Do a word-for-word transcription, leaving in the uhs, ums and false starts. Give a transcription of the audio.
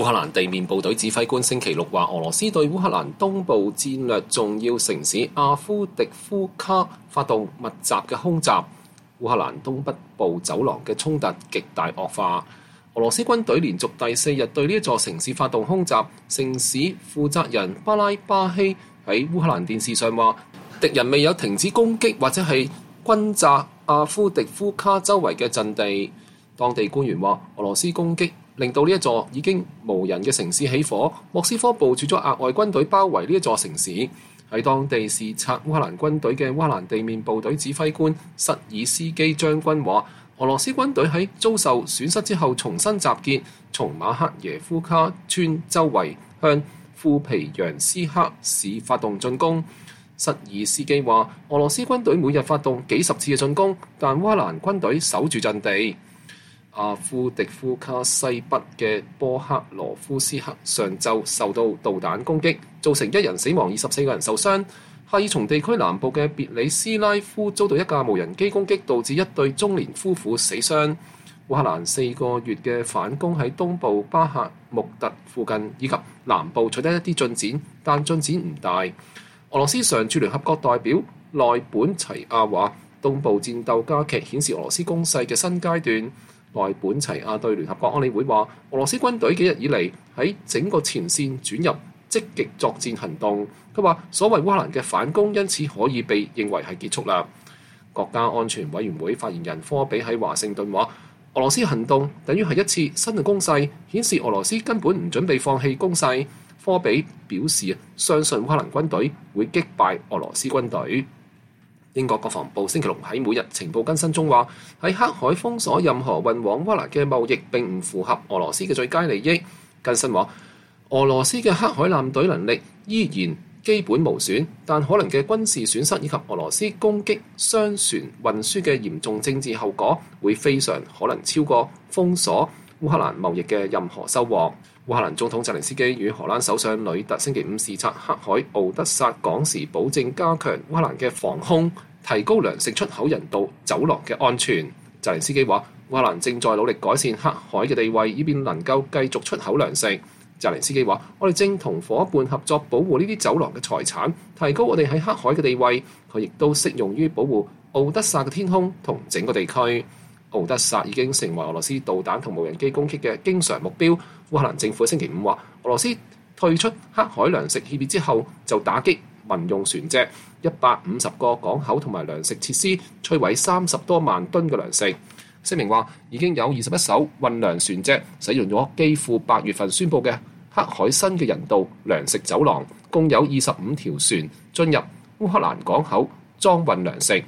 烏克蘭地面部隊指揮官星期六話，俄羅斯對烏克蘭東部戰略重要城市阿夫迪夫卡發動密集嘅空襲。烏克蘭東北部走廊嘅衝突極大惡化。俄羅斯軍隊連續第四日對呢一座城市發動空襲。城市負責人巴拉巴希喺烏克蘭電視上話，敵人未有停止攻擊或者係轟炸阿夫迪夫卡周圍嘅陣地。當地官員話，俄羅斯攻擊令到呢一座已經無人嘅城市起火。莫斯科部署咗額外軍隊包圍呢一座城市。喺當地視察烏克蘭軍隊嘅烏克蘭地面部隊指揮官塞爾斯基將軍話，俄羅斯軍隊喺遭受損失之後重新集結，從馬克耶夫卡村周圍向庫皮揚斯克市發動進攻。塞爾斯基話，俄羅斯軍隊每日發動幾十次嘅進攻，但烏克蘭軍隊守住陣地。阿夫迪夫卡西北嘅波克羅夫斯克上晝受到導彈攻擊，造成一人死亡，二十四個人受傷。哈爾松地區南部嘅別里斯拉夫遭到一架無人機攻擊，導致一對中年夫婦死傷。烏克蘭四個月嘅反攻喺東部巴赫穆特附近以及南部取得一啲進展，但進展唔大。俄羅斯常駐聯合國代表內本齊亞話，東部戰鬥加劇顯示俄羅斯攻勢嘅新階段。內本齊亞對聯合國安理會話，俄羅斯軍隊幾日以嚟喺整個前線轉入積極作戰行動。佢話，所謂烏克蘭嘅反攻因此可以被認為係結束啦。國家安全委員會發言人科比喺華盛頓話，俄羅斯行動等於係一次新嘅攻勢，顯示俄羅斯根本唔準備放棄攻勢。科比表示相信烏克蘭軍隊會擊敗俄羅斯軍隊。英國國防部星期六喺每日情報更新中話，喺黑海封鎖任何運往烏克蘭嘅貿易並唔符合俄羅斯嘅最佳利益。更新話，俄羅斯嘅黑海艦隊能力依然基本無損，但可能嘅軍事損失以及俄羅斯攻擊商船運輸嘅嚴重政治後果，會非常可能超過封鎖烏克蘭貿易嘅任何收穫。烏克蘭總統澤連斯基與荷蘭首相呂特星期五視察黑海敖德薩港時，保證加強烏克蘭嘅防空，提高糧食出口人道走廊嘅安全。澤連斯基話，烏克蘭正在努力改善黑海嘅地位，以便能夠繼續出口糧食。澤連斯基話，我哋正同伙伴合作保護呢啲走廊嘅財產，提高我哋喺黑海嘅地位。佢亦都適用於保護敖德薩嘅天空同整個地區。敖德薩已經成為俄羅斯導彈同無人機攻擊嘅經常目標。烏克蘭政府星期五話，俄羅斯退出黑海糧食協議之後，就打擊民用船隻，一百五十個港口同埋糧食設施，摧毀三十多萬噸嘅糧食。聲明話，已經有二十一艘運糧船隻使用咗基輔八月份宣佈嘅黑海新嘅人道糧食走廊，共有二十五條船進入烏克蘭港口裝運糧食。